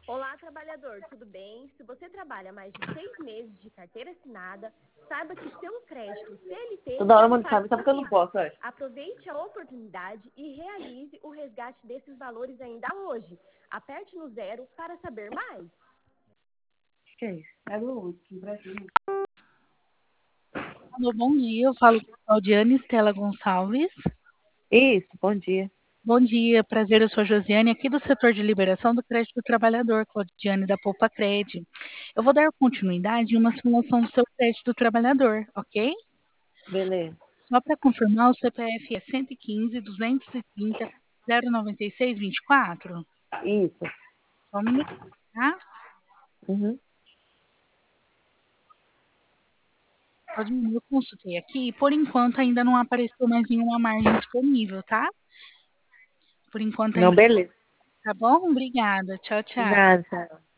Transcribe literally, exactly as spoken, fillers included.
Olá, trabalhador, tudo bem? Se você trabalha mais de seis meses de carteira assinada, saiba que seu crédito C L T Toda hora já uma está mensagem, sabe que eu não disponível. posso, hoje. Aproveite a oportunidade e realize o resgate desses valores ainda hoje. Aperte no zero para saber mais. Que é isso? É do Brasil. Alô, bom dia. Eu falo com a Claudiane Estela Gonçalves. Isso, bom dia. Bom dia, prazer, eu sou a Josiane, aqui do setor de liberação do crédito do trabalhador, Claudiane da Poupa Cred. Eu vou dar continuidade em uma simulação do seu crédito do trabalhador, ok? Beleza. Só para confirmar, o C P F é cento e quinze, duzentos e trinta, zero noventa e seis, vinte e quatro? Isso. Só um minuto, tá? Uhum. Claudiane, eu consultei aqui e por enquanto ainda não apareceu mais nenhuma margem disponível, tá? Por enquanto Não, ainda. beleza. Tá bom? Obrigada. Tchau, De tchau. nada, tchau.